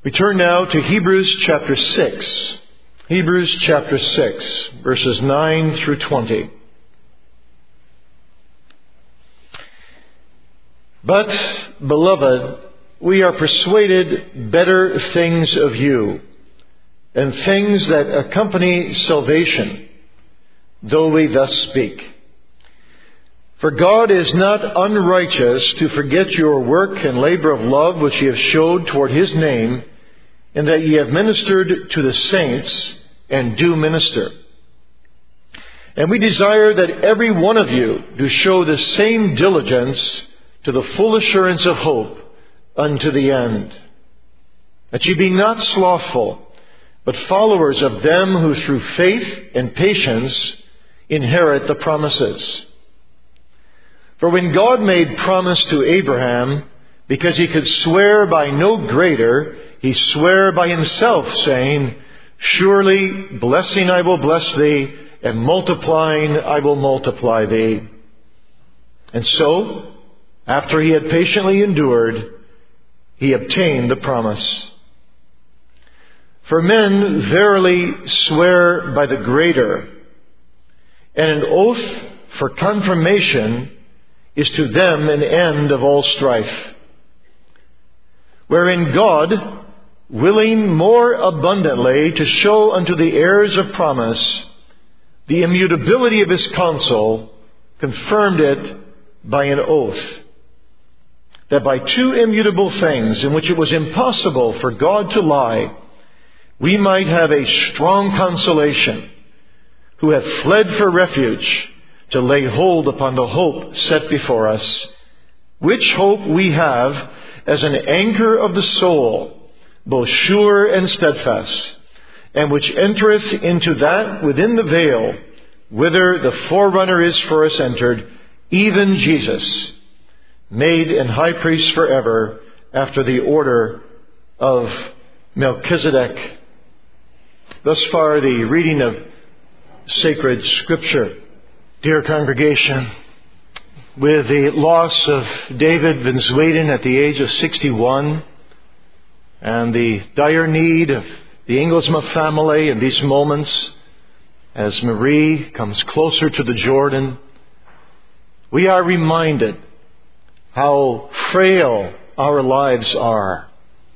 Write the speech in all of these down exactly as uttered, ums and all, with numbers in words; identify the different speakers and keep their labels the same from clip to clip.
Speaker 1: We turn now to Hebrews chapter six. Hebrews chapter six, verses nine through twenty. But, beloved, we are persuaded better things of you, and things that accompany salvation, though we thus speak. For God is not unrighteous to forget your work and labor of love which ye have showed toward His name, and that ye have ministered to the saints, and do minister. And we desire that every one of you do show the same diligence to the full assurance of hope unto the end, that ye be not slothful, but followers of them who through faith and patience inherit the promises. For when God made promise to Abraham, because he could swear by no greater, he sware by himself, saying, Surely blessing I will bless thee, and multiplying I will multiply thee. And so, after he had patiently endured, he obtained the promise. For men verily swear by the greater, and an oath for confirmation is to them an end of all strife. Wherein God, willing more abundantly to show unto the heirs of promise the immutability of His counsel, confirmed it by an oath, that by two immutable things in which it was impossible for God to lie, we might have a strong consolation, who have fled for refuge, to lay hold upon the hope set before us, which hope we have as an anchor of the soul, both sure and steadfast, and which entereth into that within the veil, whither the forerunner is for us entered, even Jesus, made an high priest forever, after the order of Melchizedek. Thus far, the reading of sacred Scripture. Dear congregation, with the loss of David Van Zweden at the age of sixty-one, and the dire need of the Inglesma family in these moments, as Marie comes closer to the Jordan, we are reminded how frail our lives are,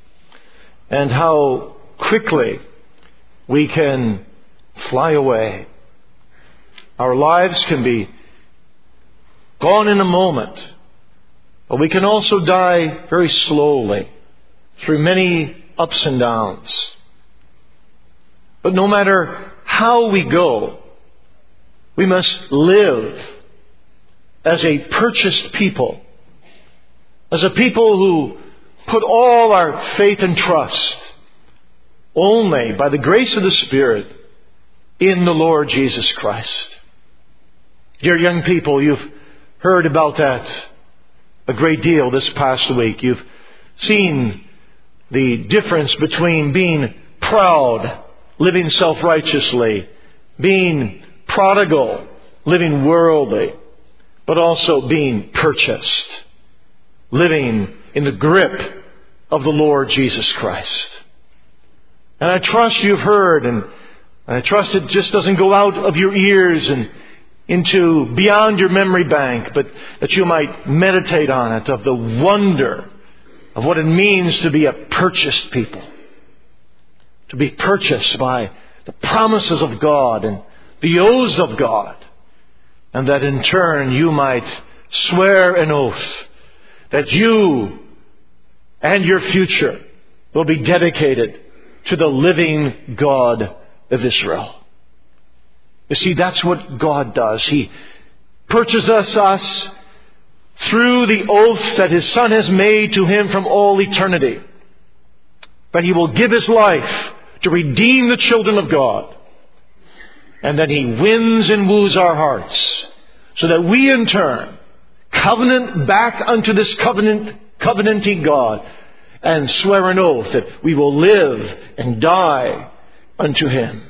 Speaker 1: and how quickly we can fly away. Our lives can be gone in a moment, but we can also die very slowly through many ups and downs. But no matter how we go, we must live as a purchased people, as a people who put all our faith and trust only by the grace of the Spirit in the Lord Jesus Christ. Dear young people, you've heard about that a great deal this past week. You've seen the difference between being proud, living self-righteously, being prodigal, living worldly, but also being purchased, living in the grip of the Lord Jesus Christ. And I trust you've heard, and I trust it just doesn't go out of your ears and into beyond your memory bank, but that you might meditate on it, of the wonder of what it means to be a purchased people, to be purchased by the promises of God and the oaths of God, and that in turn you might swear an oath that you and your future will be dedicated to the living God of Israel. You see, that's what God does. He purchases us through the oath that His Son has made to Him from all eternity, that He will give His life to redeem the children of God. And then He wins and woos our hearts, so that we in turn covenant back unto this covenant, covenanting God, and swear an oath that we will live and die unto Him.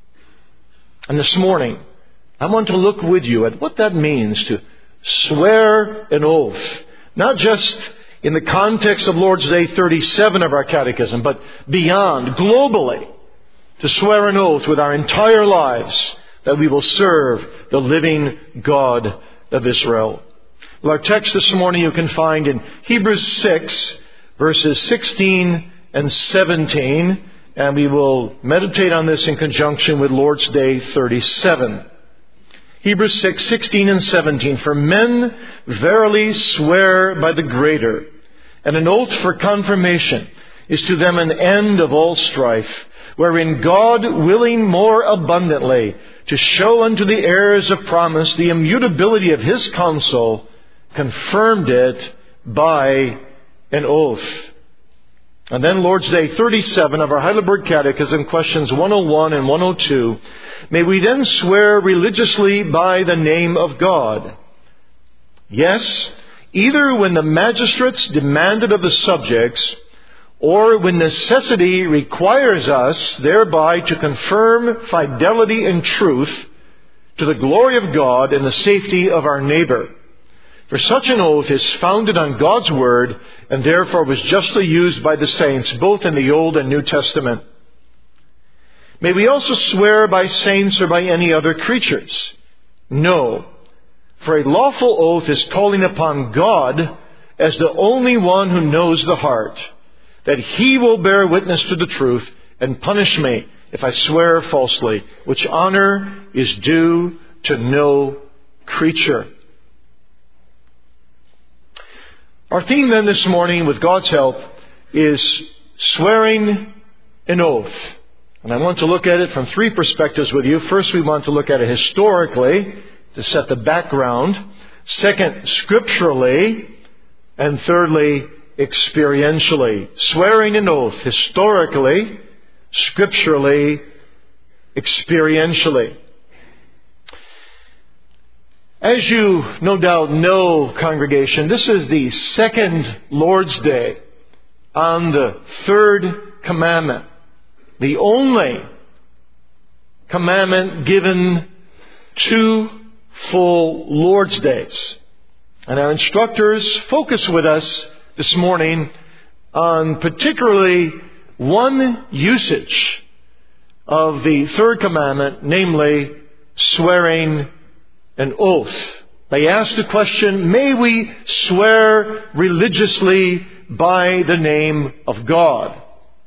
Speaker 1: And this morning, I want to look with you at what that means to swear an oath, not just in the context of Lord's Day thirty-seven of our catechism, but beyond, globally, to swear an oath with our entire lives that we will serve the living God of Israel. Well, our text this morning you can find in Hebrews six, verses sixteen and seventeen, and we will meditate on this in conjunction with Lord's Day thirty-seven. Hebrews six, sixteen and seventeen. For men verily swear by the greater, and an oath for confirmation is to them an end of all strife, wherein God, willing more abundantly to show unto the heirs of promise the immutability of His counsel, confirmed it by an oath. And then Lord's Day thirty-seven of our Heidelberg Catechism, questions one oh one and one oh two. May we then swear religiously by the name of God? Yes, either when the magistrates demand it of the subjects, or when necessity requires us thereby to confirm fidelity and truth to the glory of God and the safety of our neighbor. For such an oath is founded on God's Word, and therefore was justly used by the saints, both in the Old and New Testament. May we also swear by saints or by any other creatures? No. For a lawful oath is calling upon God as the only one who knows the heart, that He will bear witness to the truth and punish me if I swear falsely, which honor is due to no creature. Our theme then this morning, with God's help, is swearing an oath. And I want to look at it from three perspectives with you. First, we want to look at it historically, to set the background. Second, scripturally. And thirdly, experientially. Swearing an oath, historically, scripturally, experientially. As you no doubt know, congregation, this is the second Lord's Day on the third commandment. The only commandment given two full Lord's Days. And our instructors focus with us this morning on particularly one usage of the third commandment, namely swearing an oath. They ask the question, may we swear religiously by the name of God?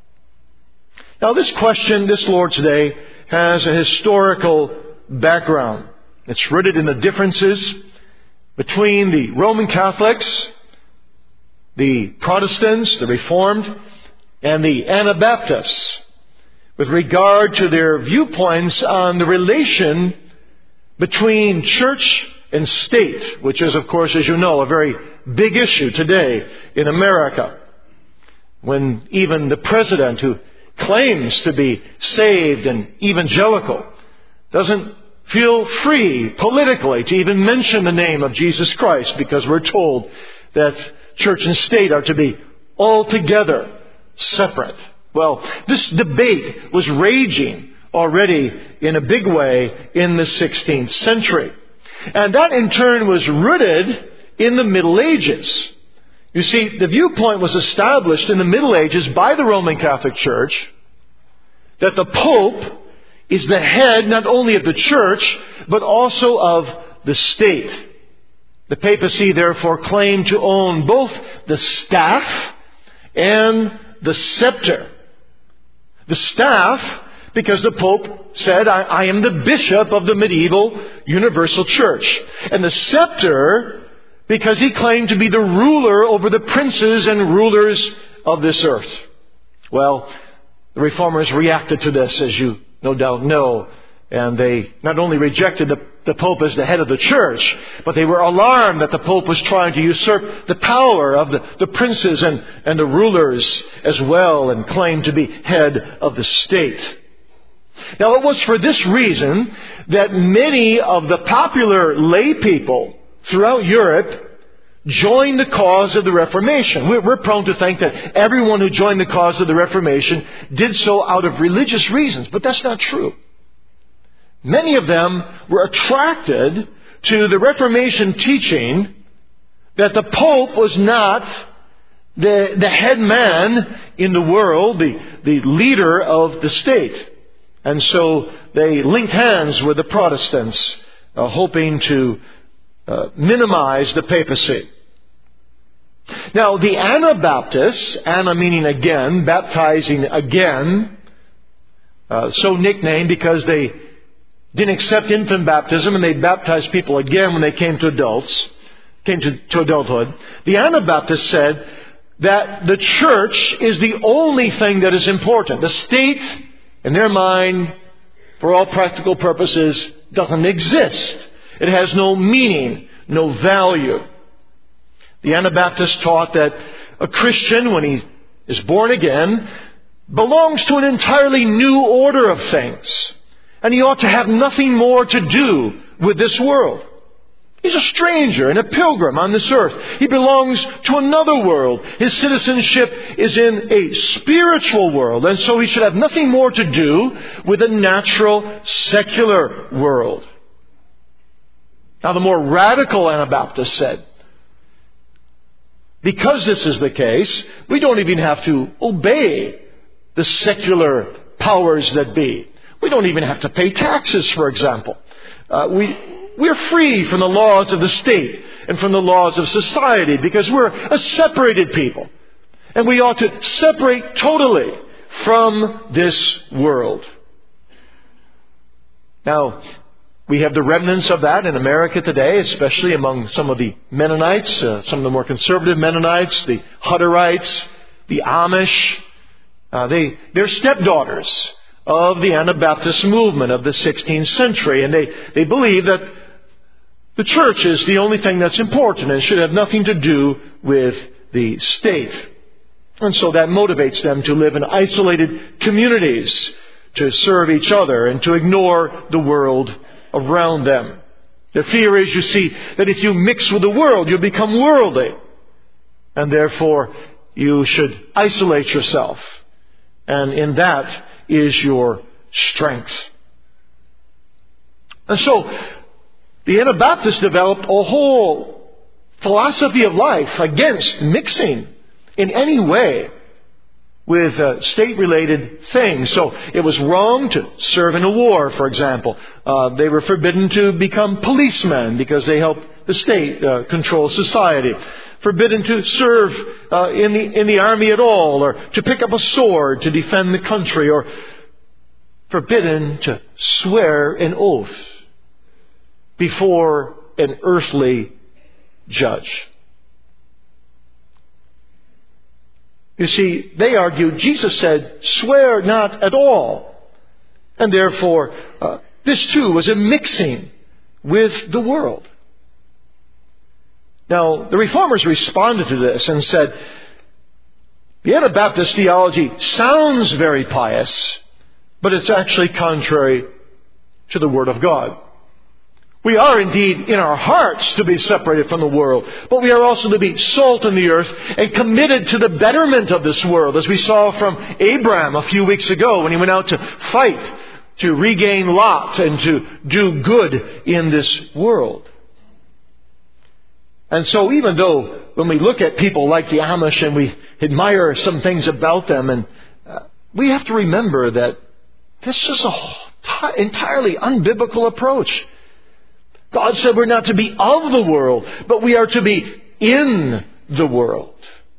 Speaker 1: Now this question, this Lord's Day, has a historical background. It's rooted in the differences between the Roman Catholics, the Protestants, the Reformed, and the Anabaptists, with regard to their viewpoints on the relation between church and state, which is, of course, as you know, a very big issue today in America, when even the president, who claims to be saved and evangelical, doesn't feel free politically to even mention the name of Jesus Christ, because we're told that church and state are to be altogether separate. Well, this debate was raging already in a big way in the sixteenth century. And that in turn was rooted in the Middle Ages. You see, the viewpoint was established in the Middle Ages by the Roman Catholic Church that the Pope is the head not only of the church, but also of the state. The papacy therefore claimed to own both the staff and the scepter. The staff, because the Pope said, I, I am the bishop of the medieval universal church. And the scepter, because he claimed to be the ruler over the princes and rulers of this earth. Well, the Reformers reacted to this, as you no doubt know. And they not only rejected the, the Pope as the head of the church, but they were alarmed that the Pope was trying to usurp the power of the, the princes and, and the rulers as well, and claimed to be head of the state. Now, it was for this reason that many of the popular lay people throughout Europe joined the cause of the Reformation. We're prone to think that everyone who joined the cause of the Reformation did so out of religious reasons, but that's not true. Many of them were attracted to the Reformation teaching that the Pope was not the, the head man in the world, the, the leader of the state. And so they linked hands with the Protestants, uh, hoping to uh, minimize the papacy. Now, the Anabaptists, Anna meaning again, baptizing again, uh, so nicknamed because they didn't accept infant baptism and they baptized people again when they came to adults, came to, to adulthood. The Anabaptists said that the church is the only thing that is important. The state, in their mind, for all practical purposes, doesn't exist. It has no meaning, no value. The Anabaptists taught that a Christian, when he is born again, belongs to an entirely new order of things. And he ought to have nothing more to do with this world. He's a stranger and a pilgrim on this earth. He belongs to another world. His citizenship is in a spiritual world. And so he should have nothing more to do with a natural, secular world. Now, the more radical Anabaptists said, because this is the case, we don't even have to obey the secular powers that be. We don't even have to pay taxes, for example. Uh, we, we're free from the laws of the state and from the laws of society because we're a separated people. And we ought to separate totally from this world. Now, we have the remnants of that in America today, especially among some of the Mennonites, uh, some of the more conservative Mennonites, the Hutterites, the Amish. Uh, they, they're stepdaughters of the Anabaptist movement of the sixteenth century. And they, they believe that the church is the only thing that's important and should have nothing to do with the state. And so that motivates them to live in isolated communities, to serve each other and to ignore the world around them. The fear is, you see, that if you mix with the world, you'll become worldly. And therefore, you should isolate yourself. And in that is your strength. And so, the Anabaptists developed a whole philosophy of life against mixing in any way with uh, state-related things. So it was wrong to serve in a war, for example. Uh, they were forbidden to become policemen because they helped the state uh, control society. Forbidden to serve uh, in the in the army at all, or to pick up a sword to defend the country, or forbidden to swear an oath before an earthly judge. You see, they argued, Jesus said, swear not at all. And therefore, uh, this too was a mixing with the world. Now, the Reformers responded to this and said, the Anabaptist theology sounds very pious, but it's actually contrary to the Word of God. We are indeed in our hearts to be separated from the world, but we are also to be salt in the earth and committed to the betterment of this world, as we saw from Abraham a few weeks ago when he went out to fight, to regain Lot and to do good in this world. And so even though when we look at people like the Amish and we admire some things about them, and uh, we have to remember that this is an t- entirely unbiblical approach. God said we're not to be of the world, but we are to be in the world.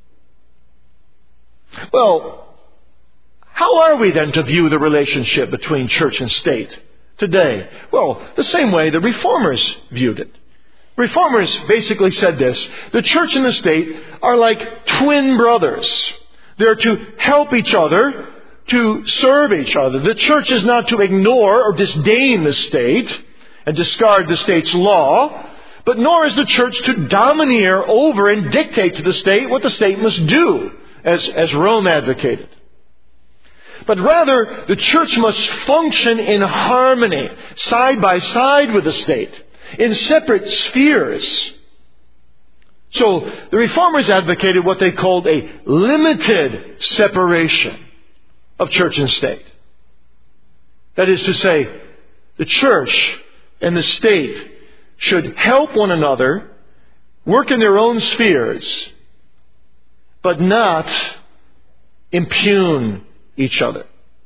Speaker 1: Well, how are we then to view the relationship between church and state today? Well, the same way the Reformers viewed it. Reformers basically said this: the church and the state are like twin brothers. They're to help each other, to serve each other. The church is not to ignore or disdain the state and discard the state's law, but nor is the church to domineer over and dictate to the state what the state must do, as, as Rome advocated. But rather, the church must function in harmony, side by side with the state, in separate spheres. So, the Reformers advocated what they called a limited separation of church and state. That is to say, the church and the state should help one another, work in their own spheres, but not impugn each other.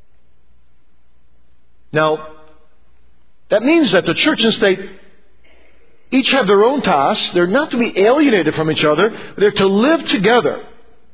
Speaker 1: Now, that means that the church and state each have their own tasks. They're not to be alienated from each other. They're to live together.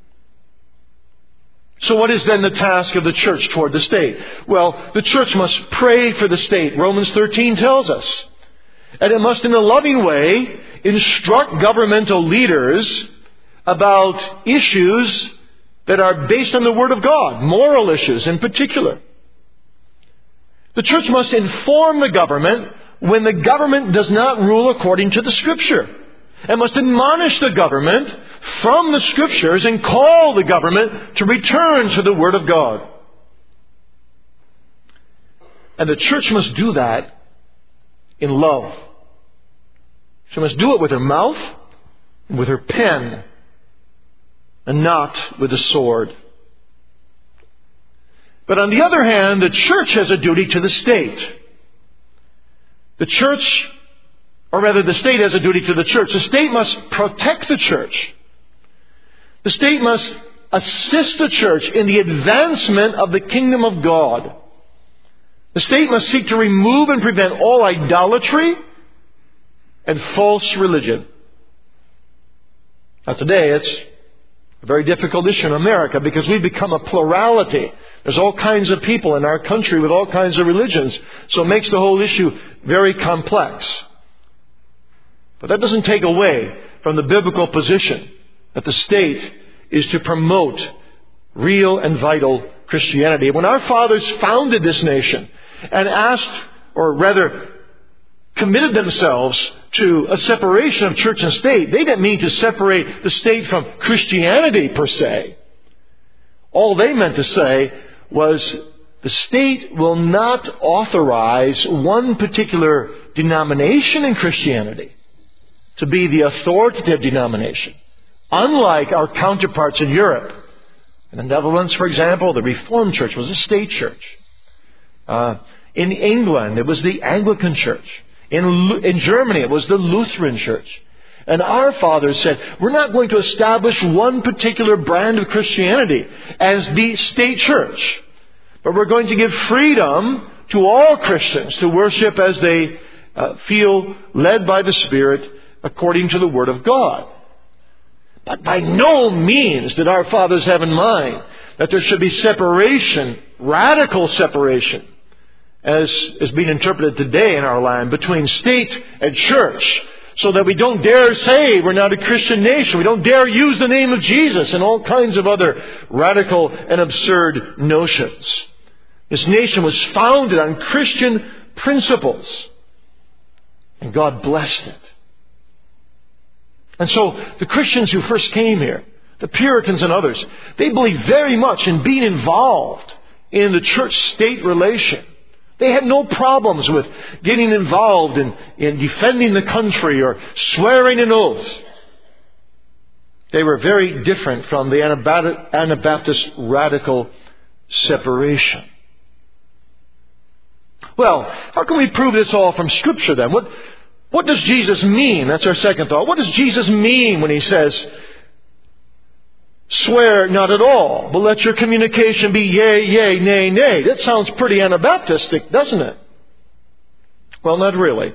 Speaker 1: So what is then the task of the church toward the state? Well, the church must pray for the state. Romans thirteen tells us. And it must, in a loving way, instruct governmental leaders about issues that are based on the Word of God, moral issues in particular. The church must inform the government when the government does not rule according to the Scripture, and must admonish the government from the Scriptures and call the government to return to the Word of God. And the church must do that in love. She must do it with her mouth and with her pen, and not with a sword. But on the other hand, the church has a duty to the state. The church, or rather the state has a duty to the church. The state must protect the church. The state must assist the church in the advancement of the kingdom of God. The state must seek to remove and prevent all idolatry and false religion. Now today it's a very difficult issue in America because we've become a plurality. There's all kinds of people in our country with all kinds of religions. So it makes the whole issue very complex. But that doesn't take away from the biblical position that the state is to promote real and vital Christianity. When our fathers founded this nation and asked, or rather committed themselves to a separation of church and state, they didn't mean to separate the state from Christianity per se. All they meant to say was the state will not authorize one particular denomination in Christianity to be the authoritative denomination. Unlike our counterparts in Europe. In the Netherlands, for example, the Reformed Church was a state church. Uh, in England, it was the Anglican Church. In, in Germany, it was the Lutheran Church. And our fathers said, we're not going to establish one particular brand of Christianity as the state church. But we're going to give freedom to all Christians to worship as they uh, feel led by the Spirit according to the Word of God. But by no means did our fathers have in mind that there should be separation, radical separation, as is being interpreted today in our land, between state and church, so that we don't dare say we're not a Christian nation. We don't dare use the name of Jesus and all kinds of other radical and absurd notions. This nation was founded on Christian principles, and God blessed it. And so the Christians who first came here, the Puritans and others, they believed very much in being involved in the church-state relation. They had no problems with getting involved in, in defending the country or swearing an oath. They were very different from the Anabaptist radical separation. Well, how can we prove this all from Scripture then? What, what does Jesus mean? That's our second thought. What does Jesus mean when He says, swear not at all, but let your communication be yea, yea, nay, nay? That sounds pretty Anabaptistic, doesn't it? Well, not really.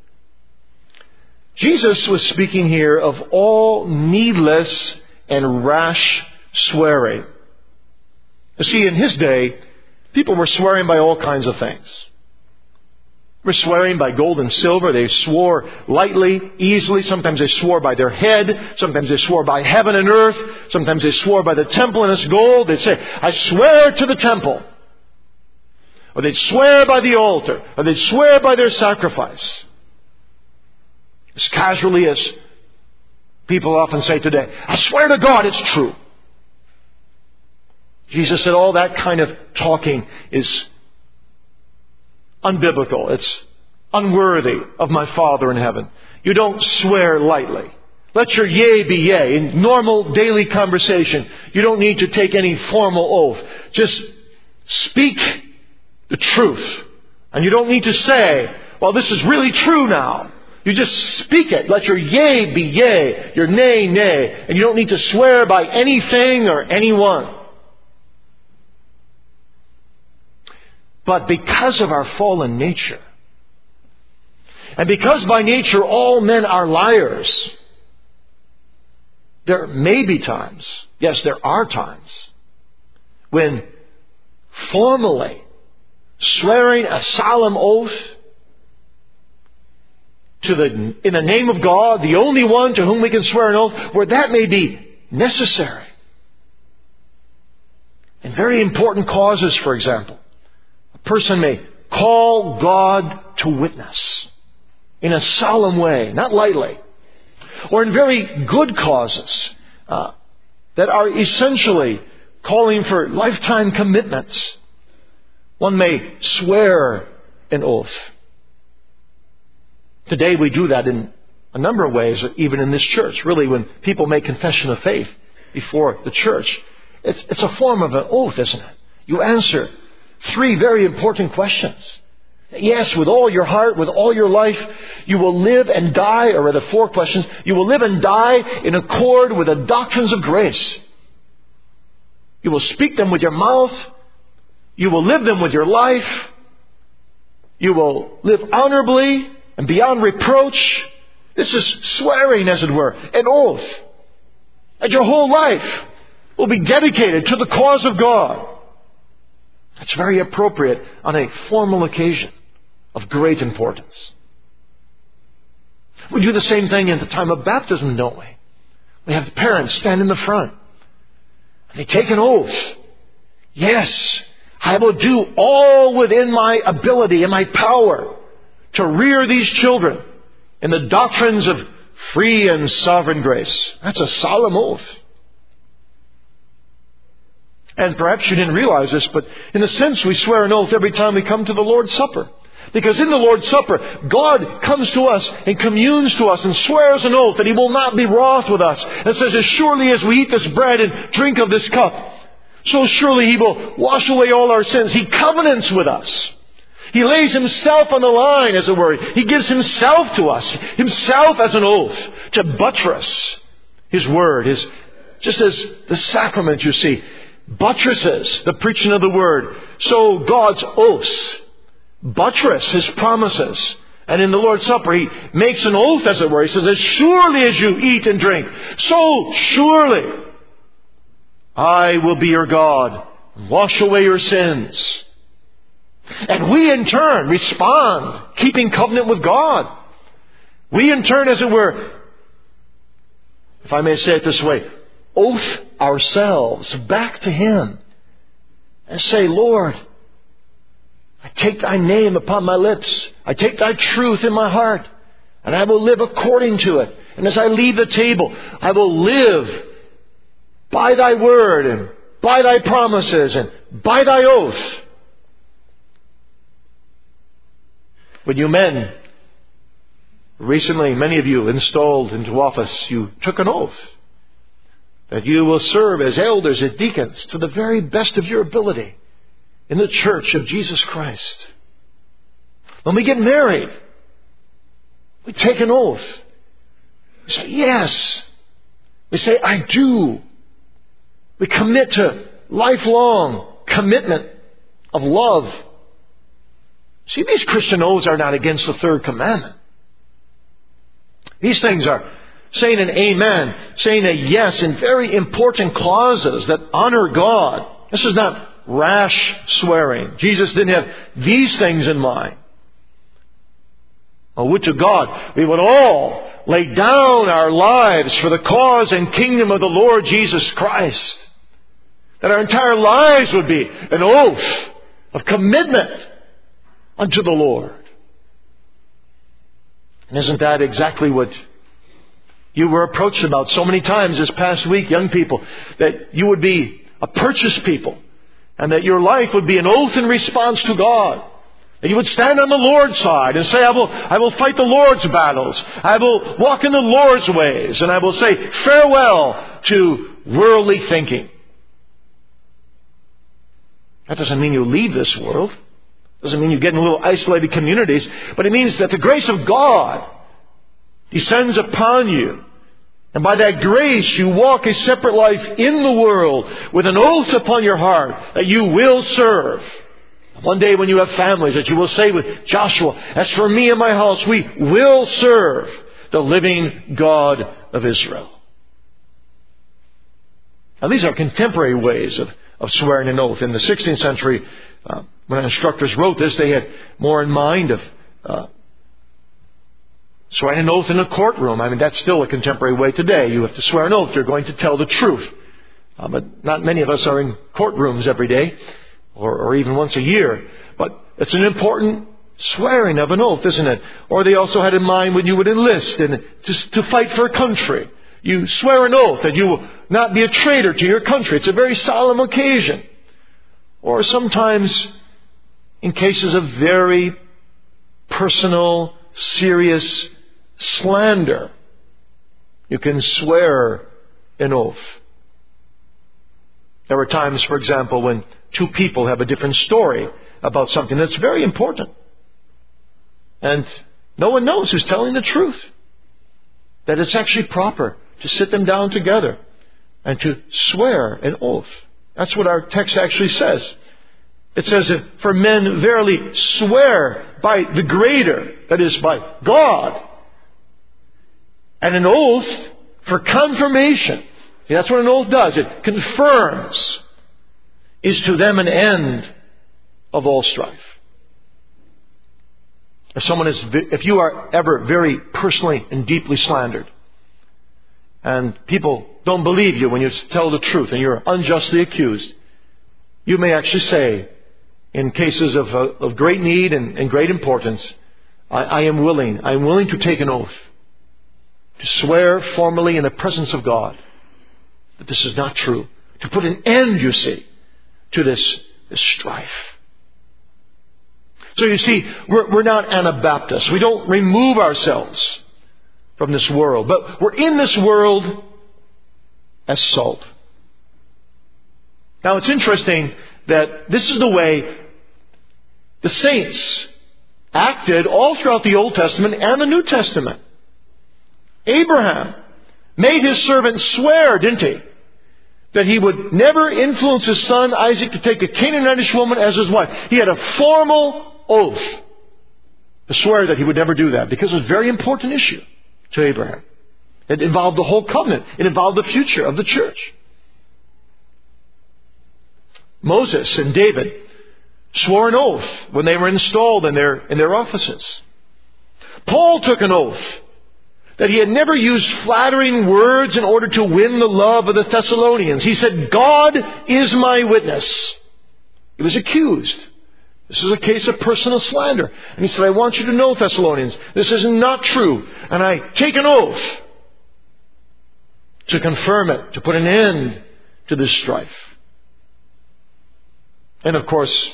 Speaker 1: Jesus was speaking here of all needless and rash swearing. You see, in His day, people were swearing by all kinds of things. They were swearing by gold and silver. They swore lightly, easily. Sometimes they swore by their head. Sometimes they swore by heaven and earth. Sometimes they swore by the temple and its gold. They'd say, I swear to the temple. Or they'd swear by the altar. Or they'd swear by their sacrifice. As casually as people often say today, I swear to God it's true. Jesus said all that kind of talking is unbiblical. It's unworthy of my Father in heaven. You don't swear lightly. Let your yea be yea. In normal daily conversation, you don't need to take any formal oath. Just speak the truth. And you don't need to say, well, this is really true now. You just speak it. Let your yea be yea, your nay, nay. And you don't need to swear by anything or anyone. But because of our fallen nature, and because by nature all men are liars, there may be times, yes, there are times, when formally swearing a solemn oath to the, in the name of God, the only one to whom we can swear an oath, where that may be necessary. In very important causes, for example, a person may call God to witness in a solemn way, not lightly. Or in very good causes uh, that are essentially calling for lifetime commitments, one may swear an oath. Today we do that in a number of ways, even in this church. Really, when people make confession of faith before the church, it's, it's a form of an oath, isn't it? You answer three very important questions. Yes, with all your heart, with all your life, you will live and die, or rather four questions. You will live and die in accord with the doctrines of grace. You will speak them with your mouth. You will live them with your life. You will live honorably and beyond reproach. This is swearing, as it were, an oath. And your whole life will be dedicated to the cause of God. That's very appropriate on a formal occasion of great importance. We do the same thing at the time of baptism, don't we? We have the parents stand in the front. And they take an oath. Yes, I will do all within my ability and my power to rear these children in the doctrines of free and sovereign grace. That's a solemn oath. And perhaps you didn't realize this, but in a sense we swear an oath every time we come to the Lord's Supper. Because in the Lord's Supper, God comes to us and communes to us and swears an oath that He will not be wroth with us. And says, as surely as we eat this bread and drink of this cup, so surely He will wash away all our sins. He covenants with us. He lays Himself on the line, as it were. He gives Himself to us, Himself as an oath, to buttress His word. His, just as the sacrament, you see, buttresses the preaching of the word, so God's oaths buttress His promises. And in the Lord's Supper, He makes an oath, as it were. He says, as surely as you eat and drink, so surely I will be your God and wash away your sins. And we in turn respond, keeping covenant with God. We in turn, as it were, if I may say it this way, oath ourselves back to Him and say, Lord, I take Thy name upon my lips. I take Thy truth in my heart, and I will live according to it. And as I leave the table, I will live by Thy word and by Thy promises and by Thy oath. When you men, recently many of you installed into office, you took an oath that you will serve as elders and deacons to the very best of your ability in the church of Jesus Christ. When we get married, we take an oath. We say, yes. We say, I do. We commit to lifelong commitment of love. See, these Christian oaths are not against the third commandment. These things are saying an amen, saying a yes in very important clauses that honor God. This is not rash swearing. Jesus didn't have these things in mind. Oh, would to God we would all lay down our lives for the cause and kingdom of the Lord Jesus Christ. That our entire lives would be an oath of commitment unto the Lord. And isn't that exactly what you were approached about so many times this past week, young people? That you would be a purchased people, and that your life would be an oath in response to God. That you would stand on the Lord's side and say, I will, I will fight the Lord's battles. I will walk in the Lord's ways. And I will say farewell to worldly thinking. That doesn't mean you leave this world. Doesn't mean you get in little isolated communities. But it means that the grace of God descends upon you. And by that grace, you walk a separate life in the world with an oath upon your heart that you will serve. One day when you have families, that you will say with Joshua, as for me and my house, we will serve the living God of Israel. Now these are contemporary ways of, of swearing an oath. In the sixteenth century, uh, when instructors wrote this, they had more in mind of uh, swearing an oath in a courtroom. I mean, that's still a contemporary way today. You have to swear an oath. You're going to tell the truth. Uh, but not many of us are in courtrooms every day or, or even once a year. But it's an important swearing of an oath, isn't it? Or they also had in mind when you would enlist and just to fight for a country. You swear an oath that you will not be a traitor to your country. It's a very solemn occasion. Or sometimes in cases of very personal, serious slander, you can swear an oath. There are times, for example, when two people have a different story about something that's very important. And no one knows who's telling the truth. That it's actually proper to sit them down together and to swear an oath. That's what our text actually says. It says that for men verily swear by the greater, that is by God, and an oath for confirmation. See, that's what an oath does. It confirms, is to them an end of all strife. If someone is, if you are ever very personally and deeply slandered, and people don't believe you when you tell the truth and you're unjustly accused, you may actually say, in cases of, uh, of great need and, and great importance, I, I am willing, I am willing to take an oath, to swear formally in the presence of God that this is not true, to put an end, you see, to this, this strife. So you see, we're, we're not Anabaptists. We don't remove ourselves from this world, but we're in this world as salt. Now it's interesting that this is the way the saints acted all throughout the Old Testament and the New Testament. Abraham made his servant swear, didn't he, that he would never influence his son Isaac to take a Canaanitish woman as his wife. He had a formal oath to swear that he would never do that, because it was a very important issue to Abraham. It involved the whole covenant. It involved the future of the church. Moses and David swore an oath when they were installed in their, in their offices. Paul took an oath that he had never used flattering words in order to win the love of the Thessalonians. He said, God is my witness. He was accused. This is a case of personal slander. And he said, I want you to know, Thessalonians, this is not true. And I take an oath to confirm it, to put an end to this strife. And of course,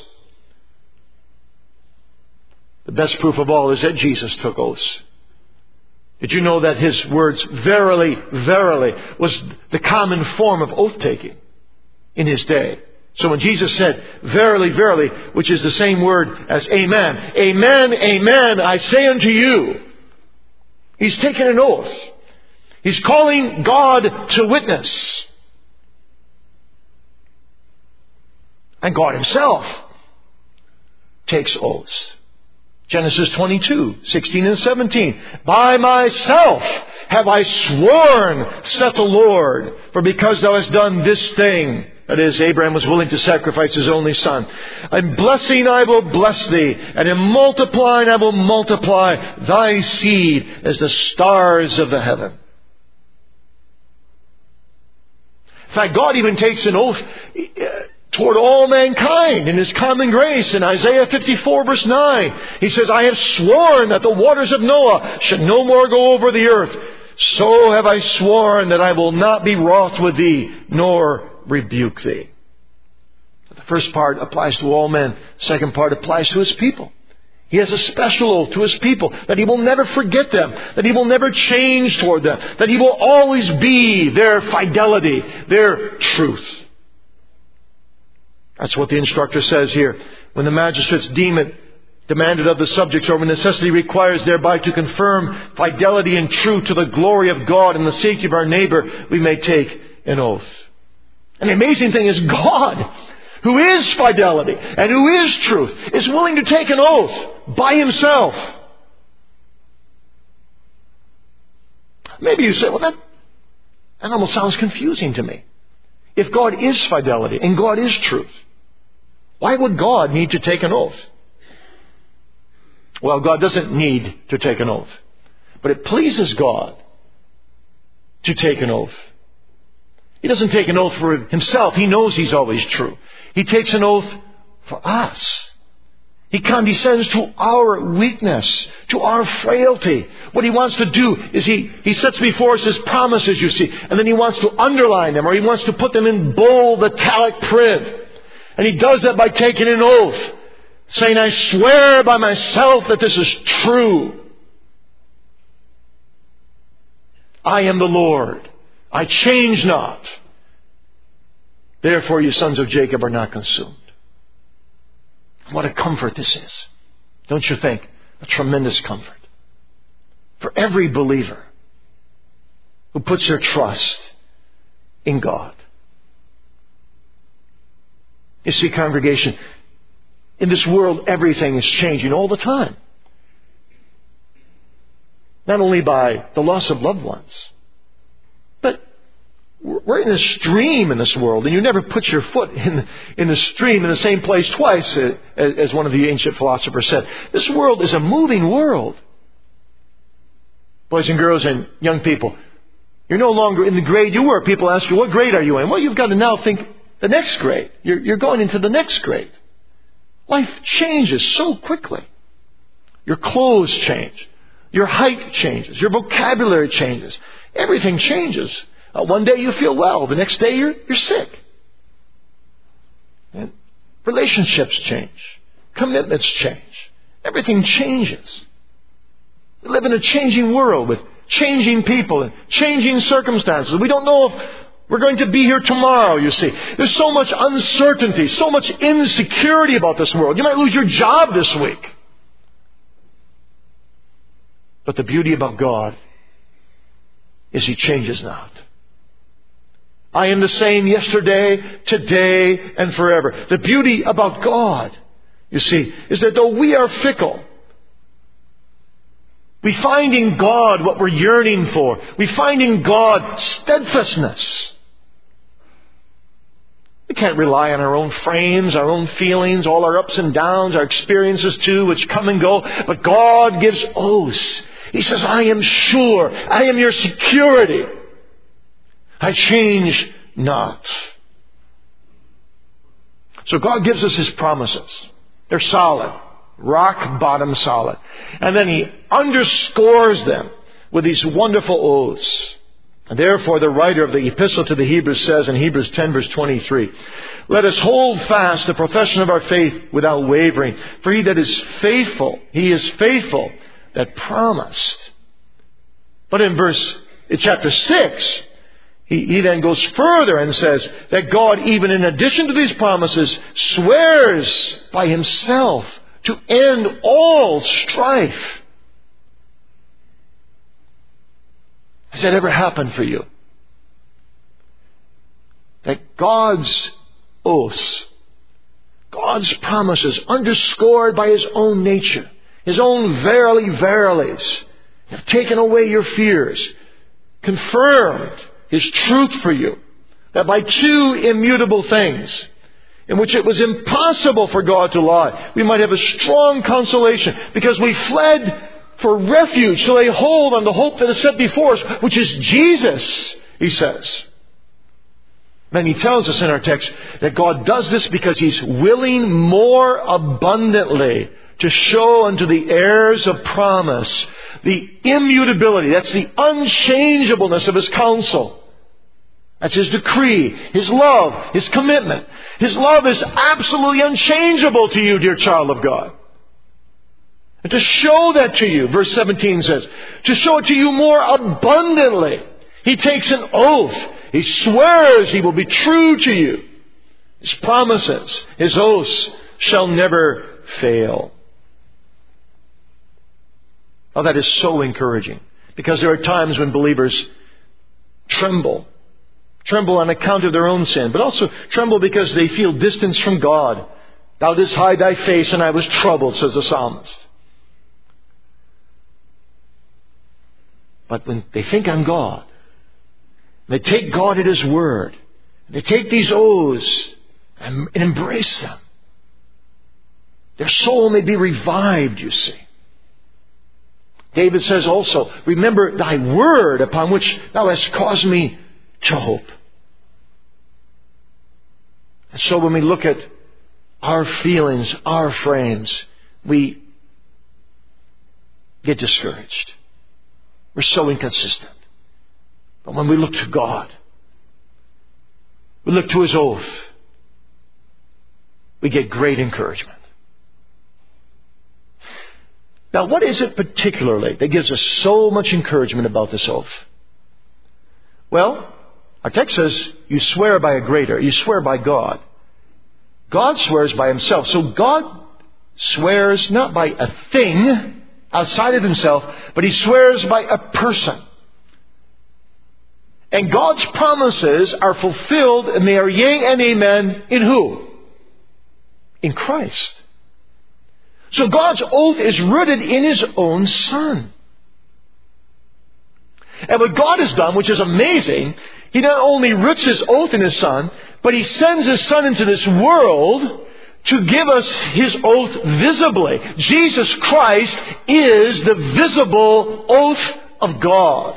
Speaker 1: the best proof of all is that Jesus took oaths. Did you know that his words, verily, verily, was the common form of oath-taking in his day? So when Jesus said, verily, verily, which is the same word as amen, amen, amen, I say unto you, he's taken an oath. He's calling God to witness. And God himself takes oaths. Genesis twenty-two, sixteen and seventeen. By myself have I sworn, saith the Lord, for because thou hast done this thing, that is, Abraham was willing to sacrifice his only son. In blessing I will bless thee, and in multiplying I will multiply thy seed as the stars of the heaven. In fact, God even takes an oath toward all mankind in his common grace. In Isaiah fifty-four verse nine, he says, I have sworn that the waters of Noah should no more go over the earth. So have I sworn that I will not be wroth with thee, nor rebuke thee. The first part applies to all men. The second part applies to his people. He has a special oath to his people that he will never forget them, that he will never change toward them, that he will always be their fidelity, their truth. That's what the instructor says here. When the magistrates deem it demanded of the subjects, or when necessity requires thereby to confirm fidelity and truth to the glory of God and the safety of our neighbor, we may take an oath. And the amazing thing is God, who is fidelity and who is truth, is willing to take an oath by himself. Maybe you say, well, that, that almost sounds confusing to me. If God is fidelity and God is truth, why would God need to take an oath? Well, God doesn't need to take an oath. But it pleases God to take an oath. He doesn't take an oath for himself. He knows he's always true. He takes an oath for us. He condescends to our weakness, to our frailty. What he wants to do is he, he sets before us his promises, you see, and then he wants to underline them, or he wants to put them in bold italic print. And he does that by taking an oath, saying, I swear by myself that this is true. I am the Lord. I change not. Therefore, you sons of Jacob are not consumed. What a comfort this is. Don't you think? A tremendous comfort. For every believer who puts their trust in God. You see, congregation, in this world, everything is changing all the time. Not only by the loss of loved ones, but we're in a stream in this world, and you never put your foot in, in the stream in the same place twice, as one of the ancient philosophers said. This world is a moving world. Boys and girls and young people, you're no longer in the grade you were. People ask you, what grade are you in? Well, you've got to now think the next grade. You're, you're going into the next grade. Life changes so quickly. Your clothes change. Your height changes. Your vocabulary changes. Everything changes. Uh, one day you feel well. The next day you're, you're sick. And relationships change. Commitments change. Everything changes. We live in a changing world with changing people and changing circumstances. We don't know if we're going to be here tomorrow, you see. There's so much uncertainty, so much insecurity about this world. You might lose your job this week. But the beauty about God is He changes not. I am the same yesterday, today, and forever. The beauty about God, you see, is that though we are fickle, we find in God what we're yearning for. We find in God steadfastness. We can't rely on our own frames, our own feelings, all our ups and downs, our experiences too, which come and go. But God gives oaths. He says, I am sure. I am your security. I change not. So God gives us His promises. They're solid. Rock bottom solid. And then He underscores them with these wonderful oaths. And therefore the writer of the epistle to the Hebrews says in Hebrews ten verse twenty-three, let us hold fast the profession of our faith without wavering. For he that is faithful, he is faithful that promised. But in verse, in chapter six, he, he then goes further and says that God, even in addition to these promises, swears by Himself to end all strife. Has that ever happened for you? That God's oaths, God's promises, underscored by His own nature, His own verily, verilies, have taken away your fears, confirmed His truth for you, that by two immutable things, in which it was impossible for God to lie, we might have a strong consolation, because we fled for refuge to lay hold on the hope that is set before us, which is Jesus, he says. Then he tells us in our text that God does this because He's willing more abundantly to show unto the heirs of promise the immutability, that's the unchangeableness of His counsel. That's His decree, His love, His commitment. His love is absolutely unchangeable to you, dear child of God. And to show that to you, verse seventeen says, to show it to you more abundantly, He takes an oath. He swears He will be true to you. His promises, His oaths shall never fail. Oh, that is so encouraging. Because there are times when believers tremble. Tremble on account of their own sin, but also tremble because they feel distance from God. Thou didst hide thy face, and I was troubled, says the psalmist. But when they think on God, they take God at His word, and they take these oaths and embrace them, their soul may be revived, you see. David says also, remember thy word upon which thou hast caused me to hope. And so when we look at our feelings, our frames, we get discouraged. We're so inconsistent. But when we look to God, we look to His oath, we get great encouragement. Now, what is it particularly that gives us so much encouragement about this oath? Well, our text says, you swear by a greater. You swear by God. God swears by Himself. So God swears not by a thing outside of Himself, but He swears by a person. And God's promises are fulfilled, and they are yea and amen in who? In Christ. So God's oath is rooted in His own Son. And what God has done, which is amazing, He not only roots His oath in His Son, but He sends His Son into this world to give us His oath visibly. Jesus Christ is the visible oath of God.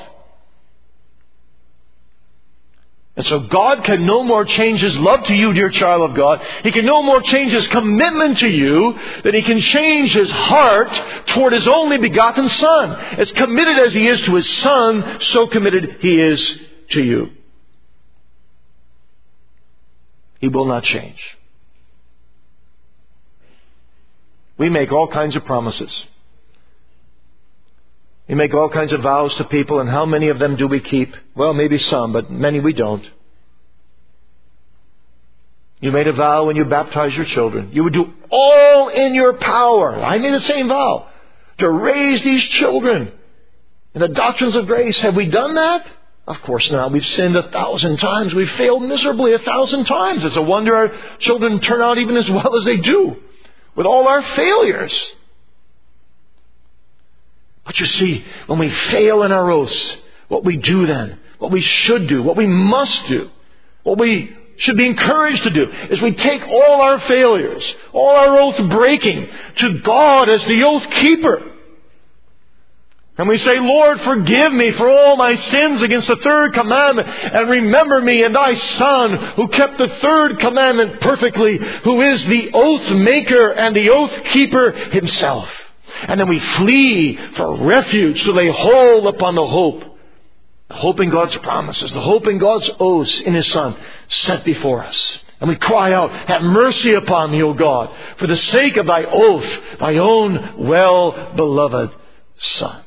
Speaker 1: And so God can no more change His love to you, dear child of God. He can no more change His commitment to you than He can change His heart toward His only begotten Son. As committed as He is to His Son, so committed He is to you. He will not change. We make all kinds of promises. We make all kinds of vows to people, and how many of them do we keep? Well, maybe some, but many we don't. You made a vow when you baptized your children. You would do all in your power. I made the same vow. To raise these children in the doctrines of grace. Have we done that? Of course not. We've sinned a thousand times. We've failed miserably a thousand times. It's a wonder our children turn out even as well as they do, with all our failures. But you see, when we fail in our oaths, what we do then, what we should do, what we must do, what we should be encouraged to do, is we take all our failures, all our oath breaking, to God as the oath keeper. And we say, Lord, forgive me for all my sins against the third commandment, and remember me in thy Son, who kept the third commandment perfectly, who is the oath maker and the oath keeper Himself. And then we flee for refuge to lay hold upon the hope. The hope in God's promises, the hope in God's oaths in His Son set before us. And we cry out, have mercy upon me, O God, for the sake of thy oath, thy own well-beloved Son.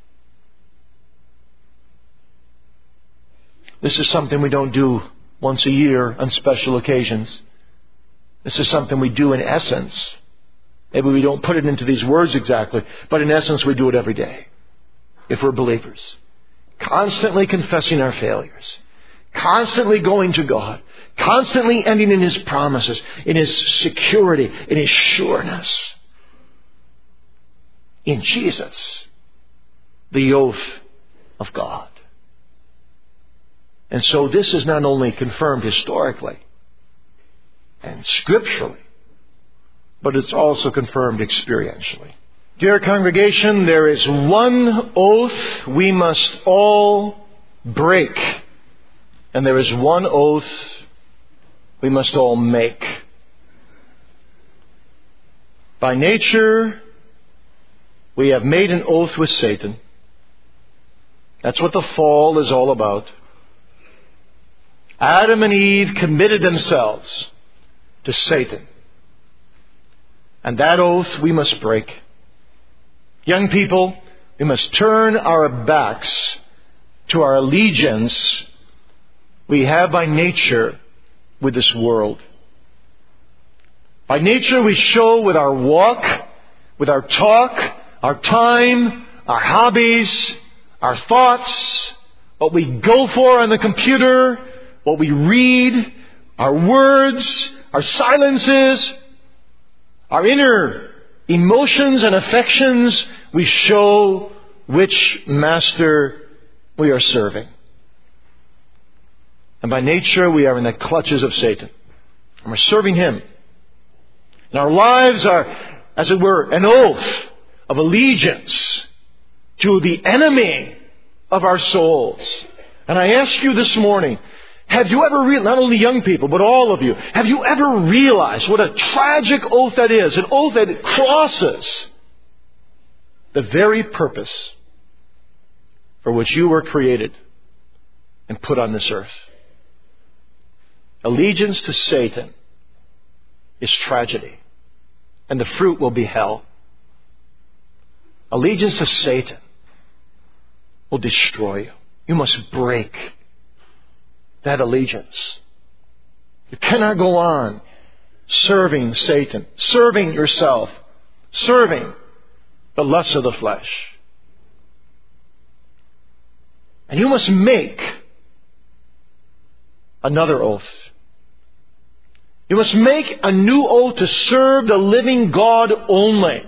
Speaker 1: This is something we don't do once a year on special occasions. This is something we do in essence. Maybe we don't put it into these words exactly, but in essence we do it every day, if we're believers. Constantly confessing our failures. Constantly going to God. Constantly ending in His promises, in His security, in His sureness. In Jesus, the oath of God. And so this is not only confirmed historically and scripturally, but it's also confirmed experientially. Dear congregation, there is one oath we must all break, and there is one oath we must all make. By nature, we have made an oath with Satan. That's what the fall is all about. Adam and Eve committed themselves to Satan. And that oath we must break. Young people, we must turn our backs to our allegiance we have by nature with this world. By nature we show with our walk, with our talk, our time, our hobbies, our thoughts, what we go for on the computer, what we read, our words, our silences, our inner emotions and affections, we show which master we are serving. And by nature, we are in the clutches of Satan. And we're serving him. And our lives are, as it were, an oath of allegiance to the enemy of our souls. And I ask you this morning, have you ever realized, not only young people, but all of you, have you ever realized what a tragic oath that is? An oath that crosses the very purpose for which you were created and put on this earth. Allegiance to Satan is tragedy, and the fruit will be hell. Allegiance to Satan will destroy you. You must break that allegiance. You cannot go on serving Satan, serving yourself, serving the lusts of the flesh. And you must make another oath. You must make a new oath to serve the living God only.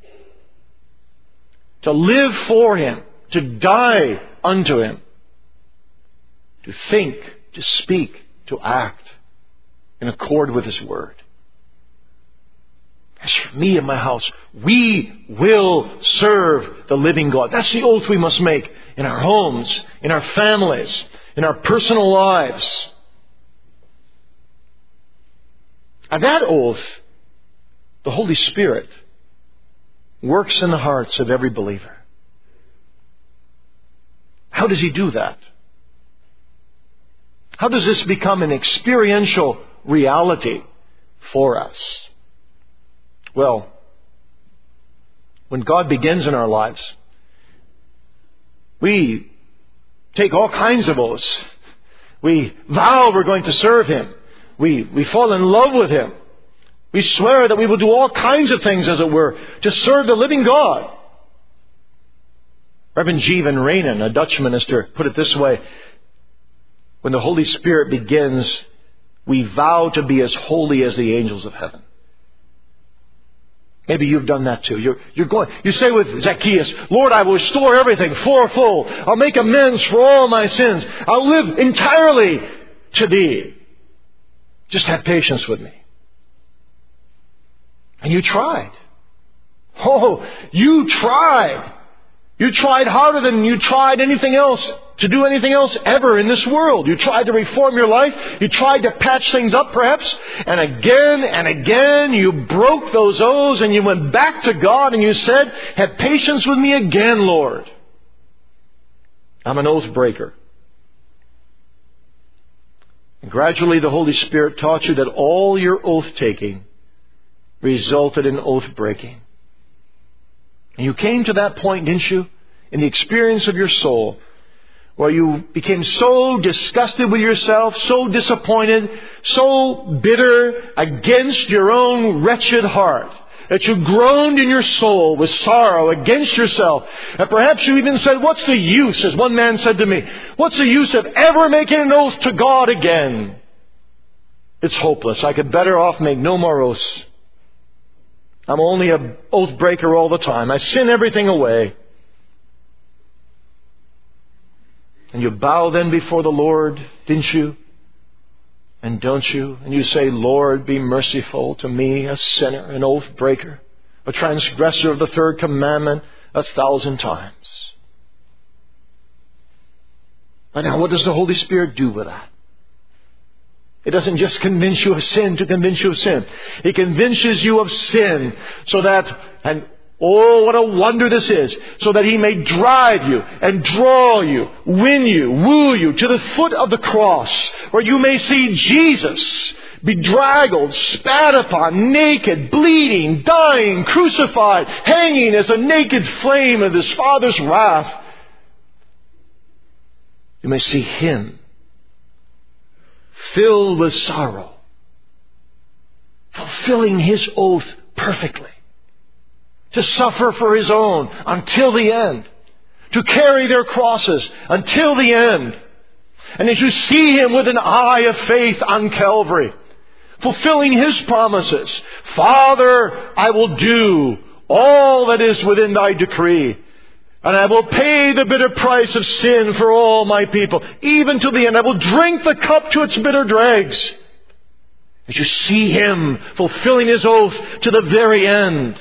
Speaker 1: To live for Him. To die unto Him. To think, to speak, to act in accord with His Word. As for me and my house, we will serve the living God. That's the oath we must make in our homes, in our families, in our personal lives. And that oath, the Holy Spirit, works in the hearts of every believer. How does He do that? How does this become an experiential reality for us? Well, when God begins in our lives, we take all kinds of oaths. We vow we're going to serve Him. We, we fall in love with Him. We swear that we will do all kinds of things, as it were, to serve the living God. Reverend G. van Renen, a Dutch minister, put it this way: when the Holy Spirit begins, we vow to be as holy as the angels of heaven. Maybe you've done that too. You're, you're going, you say with Zacchaeus, Lord, I will restore everything fourfold. I'll make amends for all my sins. I'll live entirely to Thee. Just have patience with me. And you tried. Oh, you tried. You tried harder than you tried anything else, to do anything else ever in this world. You tried to reform your life. You tried to patch things up perhaps. And again and again you broke those oaths and you went back to God and you said, have patience with me again, Lord. I'm an oath breaker. And gradually the Holy Spirit taught you that all your oath-taking resulted in oath-breaking. And you came to that point, didn't you, in the experience of your soul, where you became so disgusted with yourself, so disappointed, so bitter against your own wretched heart, that you groaned in your soul with sorrow against yourself. And perhaps you even said, what's the use? As one man said to me, what's the use of ever making an oath to God again? It's hopeless. I could better off make no more oaths. I'm only an oath breaker all the time. I sin everything away. And you bow then before the Lord, didn't you? And don't you? And you say, Lord, be merciful to me, a sinner, an oath breaker, a transgressor of the third commandment a thousand times. But now what does the Holy Spirit do with that? It doesn't just convince you of sin to convince you of sin. It convinces you of sin so that, and oh, what a wonder this is, so that He may drive you and draw you, win you, woo you to the foot of the cross, where you may see Jesus bedraggled, spat upon, naked, bleeding, dying, crucified, hanging as a naked flame of His Father's wrath. You may see Him filled with sorrow, fulfilling His oath perfectly. to suffer for His own until the end, to carry their crosses until the end. And as you see Him with an eye of faith on Calvary, fulfilling His promises, Father, I will do all that is within Thy decree, and I will pay the bitter price of sin for all my people, even to the end. I will drink the cup to its bitter dregs. As you see Him fulfilling His oath to the very end,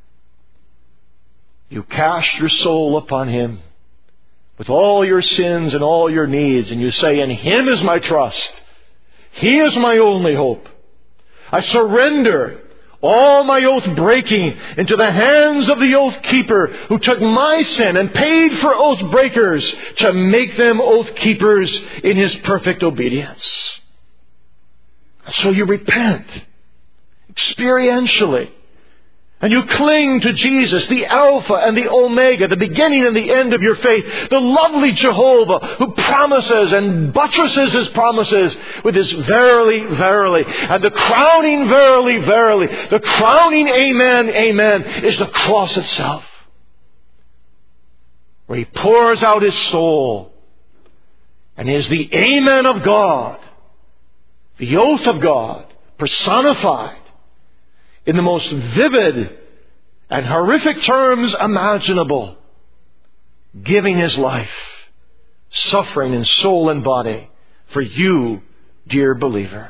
Speaker 1: you cast your soul upon Him with all your sins and all your needs, and you say, in Him is my trust. He is my only hope. I surrender all my oath breaking into the hands of the oath keeper who took my sin and paid for oath breakers to make them oath keepers in His perfect obedience. So you repent experientially. And you cling to Jesus, the Alpha and the Omega, the beginning and the end of your faith, the lovely Jehovah who promises and buttresses His promises with His verily, verily. And the crowning verily, verily, the crowning amen, amen is the cross itself, where He pours out His soul and is the amen of God, the oath of God personified in the most vivid and horrific terms imaginable, giving His life, suffering in soul and body for you, dear believer.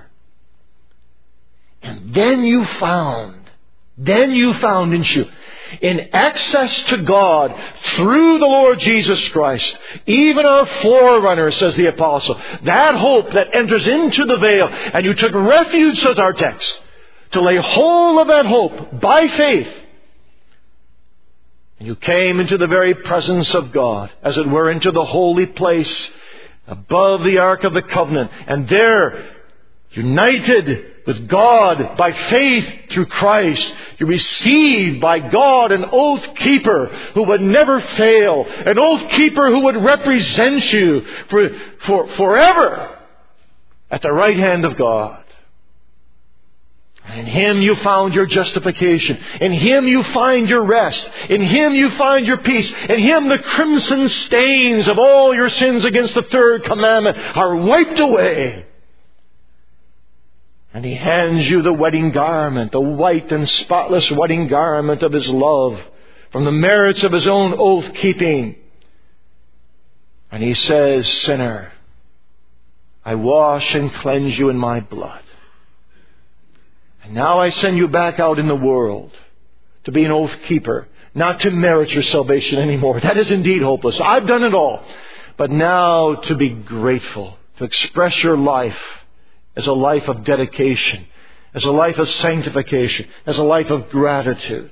Speaker 1: And then you found, then you found in you, in access to God through the Lord Jesus Christ, even our forerunner, says the apostle, that hope that enters into the veil, and you took refuge, says our text, to lay hold of that hope by faith. And you came into the very presence of God, as it were, into the holy place above the Ark of the Covenant. And there, united with God by faith through Christ, you received by God an oath keeper who would never fail, an oath keeper who would represent you for, for forever at the right hand of God. In Him you found your justification. In Him you find your rest. In Him you find your peace. In Him the crimson stains of all your sins against the third commandment are wiped away. And He hands you the wedding garment, the white and spotless wedding garment of His love, from the merits of His own oath-keeping. And He says, sinner, I wash and cleanse you in my blood. And now I send you back out in the world to be an oath keeper, not to merit your salvation anymore. That is indeed hopeless. I've done it all. But now to be grateful, to express your life as a life of dedication, as a life of sanctification, as a life of gratitude.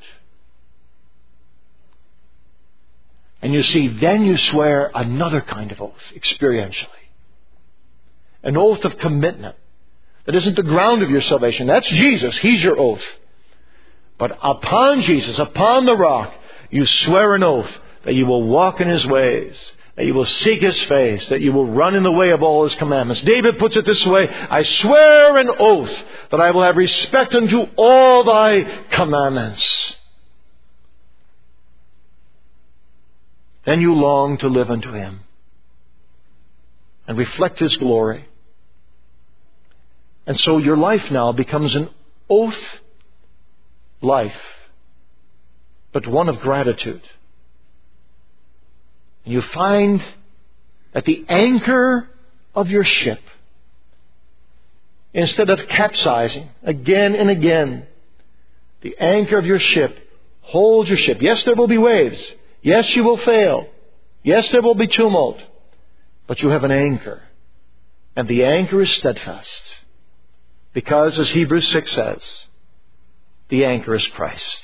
Speaker 1: And you see, then you swear another kind of oath, experientially. An oath of commitment. That isn't the ground of your salvation. That's Jesus. He's your oath. But upon Jesus, upon the rock, you swear an oath that you will walk in His ways, that you will seek His face, that you will run in the way of all His commandments. David puts it this way, I swear an oath that I will have respect unto all Thy commandments. Then you long to live unto Him and reflect His glory. And so your life now becomes an oath life, but one of gratitude. And you find that the anchor of your ship, instead of capsizing again and again, the anchor of your ship holds your ship. Yes, there will be waves. Yes, you will fail. Yes, there will be tumult. But you have an anchor. And the anchor is steadfast. Because, as Hebrews six says, the anchor is Christ.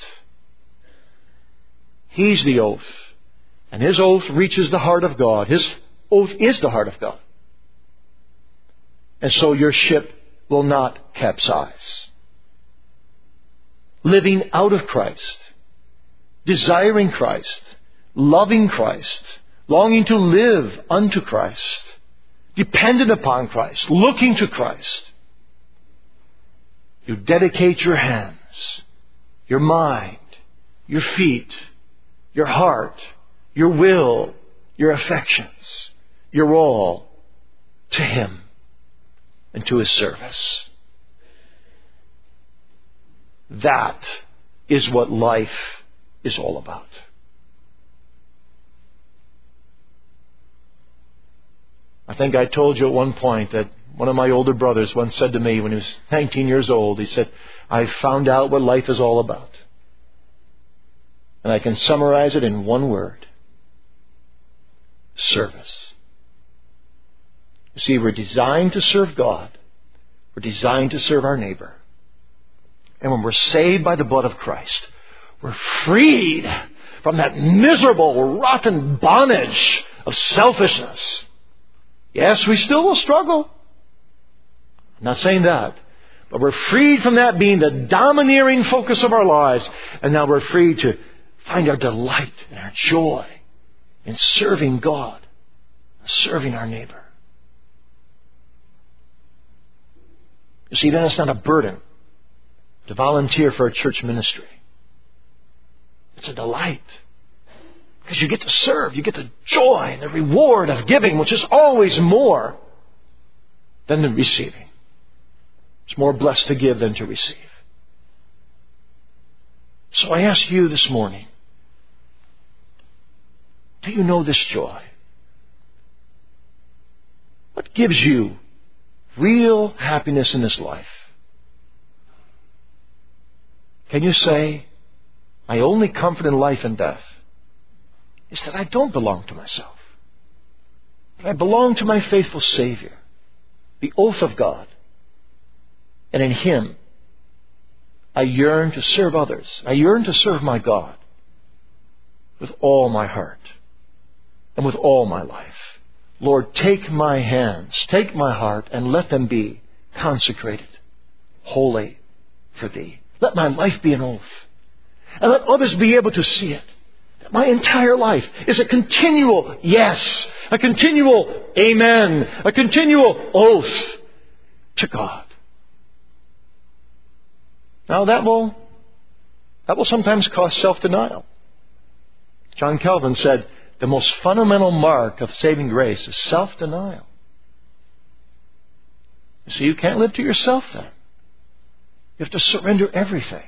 Speaker 1: He's the oath. And His oath reaches the heart of God. His oath is the heart of God. And so your ship will not capsize. Living out of Christ, desiring Christ, loving Christ, longing to live unto Christ, dependent upon Christ, looking to Christ. You dedicate your hands, your mind, your feet, your heart, your will, your affections, your all to Him and to His service. That is what life is all about. I think I told you at one point that one of my older brothers once said to me when he was nineteen years old, he said, I found out what life is all about. And I can summarize it in one word. Service. You see, we're designed to serve God. We're designed to serve our neighbor. And when we're saved by the blood of Christ, we're freed from that miserable, rotten bondage of selfishness. Yes, we still will struggle. I'm not saying that. But we're freed from that being the domineering focus of our lives. And now we're free to find our delight and our joy in serving God, and serving our neighbor. You see, then it's not a burden to volunteer for a church ministry. It's a delight. Because you get to serve, you get the joy and the reward of giving, which is always more than the receiving. It's more blessed to give than to receive. So I ask you this morning, do you know this joy? What gives you real happiness in this life? Can you say, my only comfort in life and death is that I don't belong to myself, but I belong to my faithful Savior, the oath of God. And in Him, I yearn to serve others. I yearn to serve my God with all my heart and with all my life. Lord, take my hands, take my heart, and let them be consecrated, holy for Thee. Let my life be an oath. And let others be able to see it. That my entire life is a continual yes, a continual amen, a continual oath to God. Now that will, that will sometimes cost self-denial. John Calvin said, the most fundamental mark of saving grace is self-denial. You see, you can't live to yourself then. You have to surrender everything.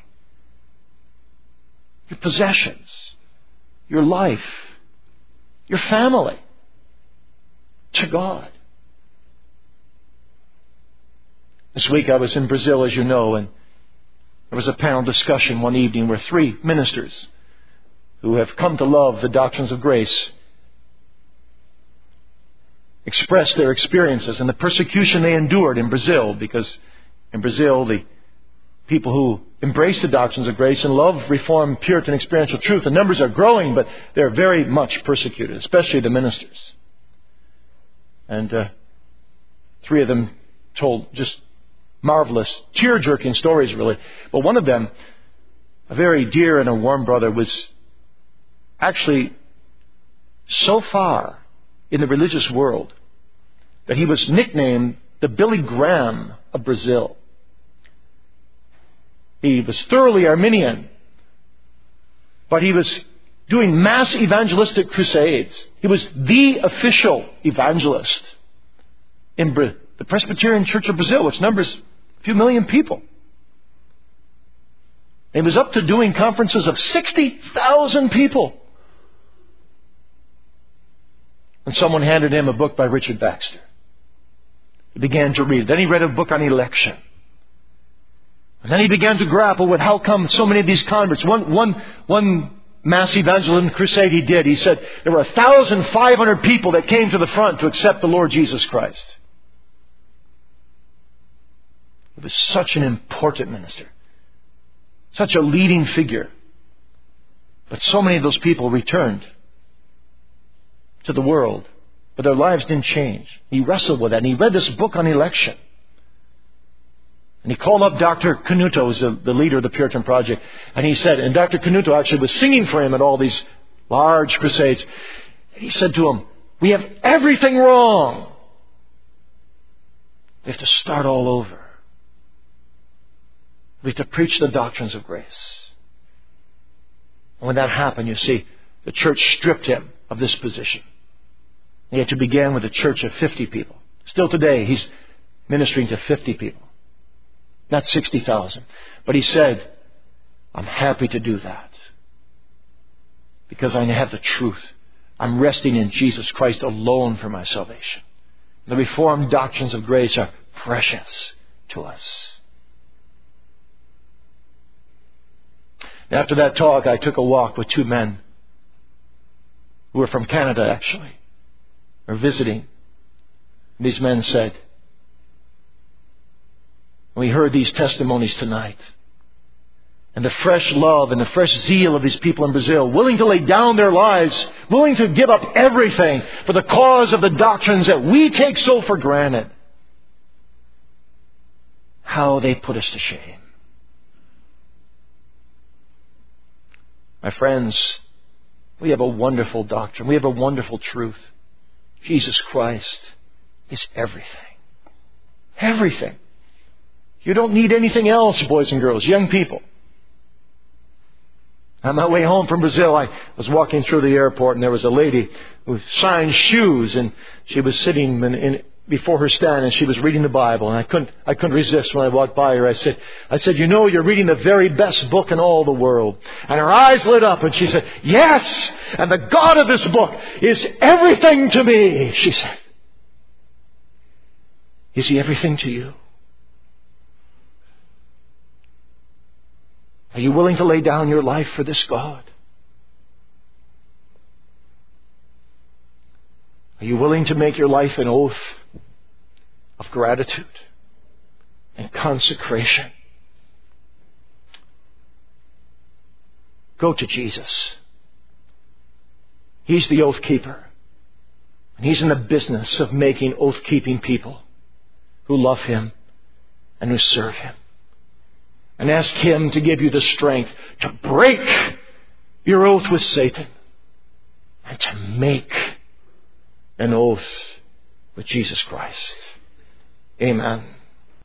Speaker 1: Your possessions, your life, your family, to God. This week I was in Brazil, as you know, and there was a panel discussion one evening where three ministers who have come to love the doctrines of grace expressed their experiences and the persecution they endured in Brazil, because in Brazil the people who embrace the doctrines of grace and love Reformed, Puritan, experiential truth, the numbers are growing, but they're very much persecuted, especially the ministers. And uh, three of them told just marvelous, tear-jerking stories, really. But one of them, a very dear and a warm brother, was actually so far in the religious world that he was nicknamed the Billy Graham of Brazil. He was thoroughly Arminian, but he was doing mass evangelistic crusades. He was the official evangelist in the Presbyterian Church of Brazil, which numbers a few million people. He was up to doing conferences of sixty thousand people. And someone handed him a book by Richard Baxter. He began to read it. Then he read a book on election. And then he began to grapple with how come so many of these converts. One, one, one mass evangelism crusade he did, he said there were one thousand five hundred people that came to the front to accept the Lord Jesus Christ. He was such an important minister. Such a leading figure. But so many of those people returned to the world, but their lives didn't change. He wrestled with that, and he read this book on election. And he called up Doctor Canuto, who's the, the leader of the Puritan Project, and he said, and Doctor Canuto actually was singing for him at all these large crusades. And he said to him, we have everything wrong. We have to start all over. We have to preach the doctrines of grace. And when that happened, you see, the church stripped him of this position. He had to begin with a church of fifty people. Still today, he's ministering to fifty people. Not sixty thousand. But he said, I'm happy to do that. Because I have the truth. I'm resting in Jesus Christ alone for my salvation. The Reformed doctrines of grace are precious to us. After that talk, I took a walk with two men who were from Canada, actually. Were visiting. These men said, we heard these testimonies tonight. And the fresh love and the fresh zeal of these people in Brazil, willing to lay down their lives, willing to give up everything for the cause of the doctrines that we take so for granted. How they put us to shame. My friends, we have a wonderful doctrine. We have a wonderful truth. Jesus Christ is everything. Everything. You don't need anything else, boys and girls, young people. On my way home from Brazil, I was walking through the airport and there was a lady with signed shoes, and she was sitting in, in, before her stand and she was reading the Bible, and I couldn't, I couldn't resist when I walked by her. I said, I said, you know, you're reading the very best book in all the world. And her eyes lit up and she said, yes, and the God of this book is everything to me, she said. Is He everything to you? Are you willing to lay down your life for this God? Are you willing to make your life an oath of gratitude and consecration? Go to Jesus. He's the oath keeper. And He's in the business of making oath-keeping people who love Him and who serve Him. And ask Him to give you the strength to break your oath with Satan and to make an oath with Jesus Christ. Amen.